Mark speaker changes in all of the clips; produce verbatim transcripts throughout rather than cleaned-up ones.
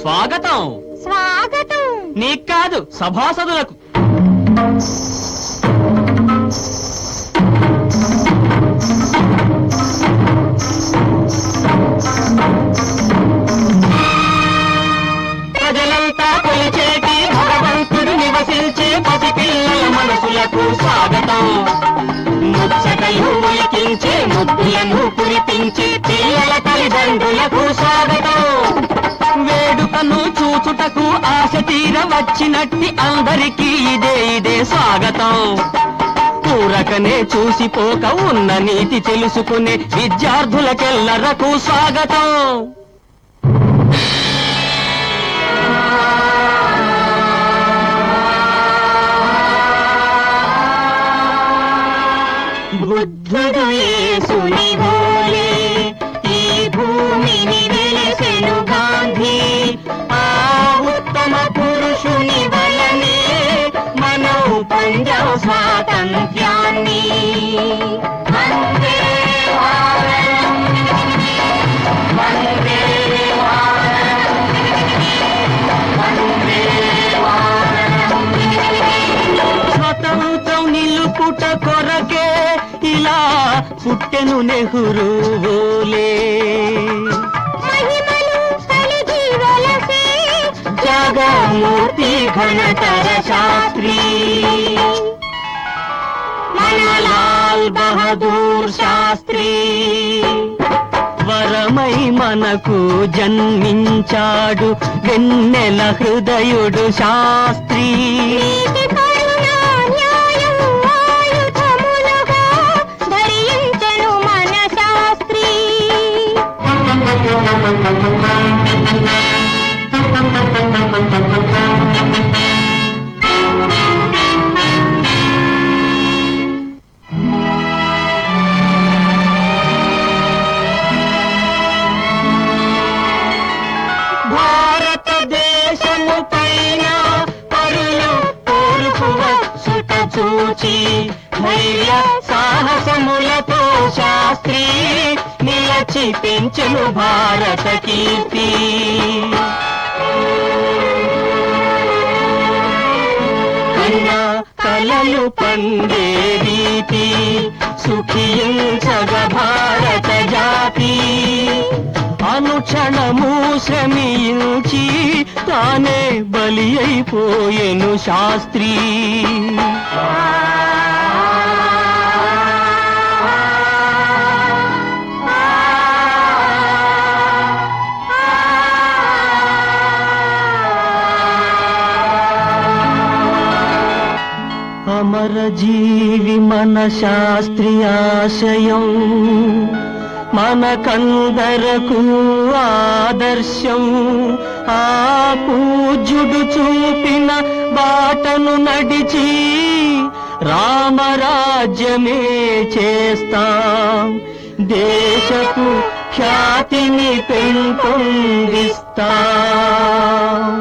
Speaker 1: స్వాగతం.
Speaker 2: స్వాగతం
Speaker 1: నీకు కాదు, సభాసదులకు. ప్రజలంతా కొలిచేటి భగవంతుడు నివసించే పసిపిల్లల మనసులకు స్వాగతం. ముచ్చటలు ఉలికించే ముద్దులను కురిపించే పిల్లల తల్లిదండ్రులకు స్వాగతం. వేడుకను చూచుటకు ఆశ తీర వచ్చినట్టి అందరికీ ఇదే ఇదే స్వాగతం. ఊరకనే చూసిపోక ఉన్న నీతి తెలుసుకునే విద్యార్థులకెల్లరకు స్వాగతం.
Speaker 2: బుద్ధుడు యేసుని వోలే ఈ భూమిని వెలిసెను గాంధీ. ఆ ఉత్తమ పురుషుని వలనే మనం పొందాం స్వాతంత్ర్యాన్ని. వందే మాతరం, వందే మాతరం, వందే మాతరం.
Speaker 1: స్వతంత్రం నిలుపుట కొరకే ఇలా పుట్టెను నెహ్రూలే.
Speaker 2: మహిమలు కలిగి వెలసే
Speaker 1: జగమూర్తి ఘనతర శాస్త్రి మన లాల్ బహదూర్ శాస్త్రి. వరమై మనకు జన్మించాడు వెన్నెల హృదయుడు శాస్త్రి.
Speaker 2: నీతి కరుణ న్యాయం ఆయుధములుగా ధరించెను మన శాస్త్రి.
Speaker 1: భారతదేశము పైన పరులు తూర్పు వచ్చుట చూచి ధైర్య సాహసములతో శాస్త్రి నిలచి పెంచెను భారత కీర్తి. కన్నా కలలు పండే రీతి సుఖించగ భారత జాతి. అనుక్షణము శ్రమించి తానే బలి అయిపోయెను శాస్త్రి. అమర జీవి మన శాస్త్రి ఆశయం మనకందరకు ఆదర్శం. ఆ పూజ్యుడు చూపిన బాటను నడిచి రామరాజ్యమే చేస్తాం. దేశపు ఖ్యాతిని పెంపొందిస్తాం.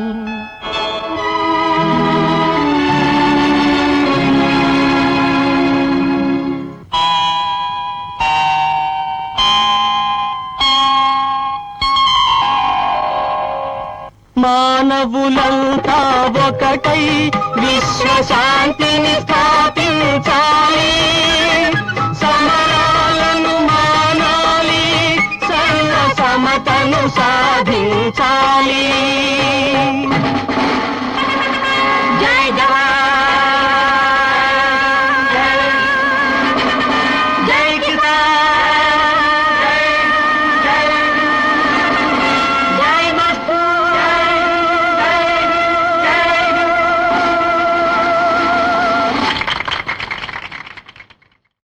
Speaker 1: మానవులంతా ఒకటై విశ్వశాంతిని స్థాపించాలి. సమరాలను మానాలి, సర్వ సమతను సాధించాలి.